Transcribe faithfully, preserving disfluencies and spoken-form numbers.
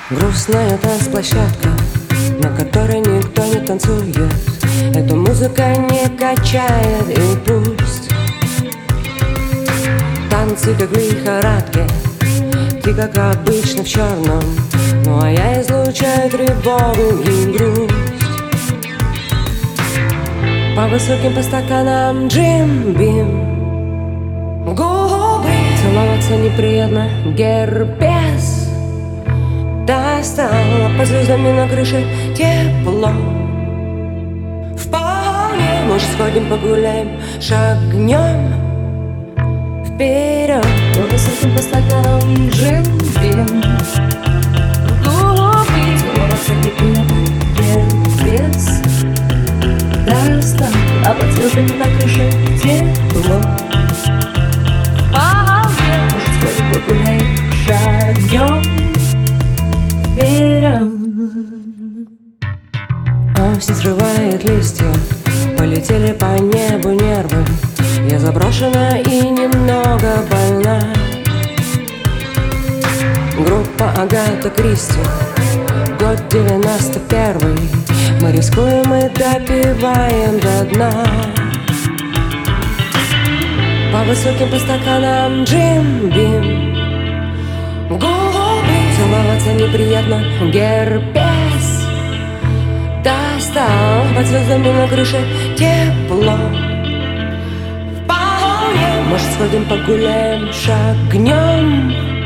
Грустная танцплощадка, на которой никто не танцует. Эта музыка не качает, и пусть танцы как в лихорадке, ты как обычно в черном. Ну а я излучаю тревогу и грусть. По высоким по стаканам джим-бим, губы целоваться неприятно, герпес достал, а по звездам на крыше тепло. Вполне, может, сходим погуляем, шагнем вперед. По высоким по стаканам джим-бим, губы целоваться неприятно, герпес достал, а под звездами на крыше тепло. Вполне, может, сходим погуляем, шагнем вперед. Осень срывает листья, полетели по небу нервы. Я заброшена и немного больна. Группа Агата Кристи, год девяносто первый. Мы рискуем и допиваем до дна. По высоким по стаканам джим-бим, губы целоваться неприятно, герпес достал, под звездами на крыше тепло. Вполне, может, сходим погуляем, шагнем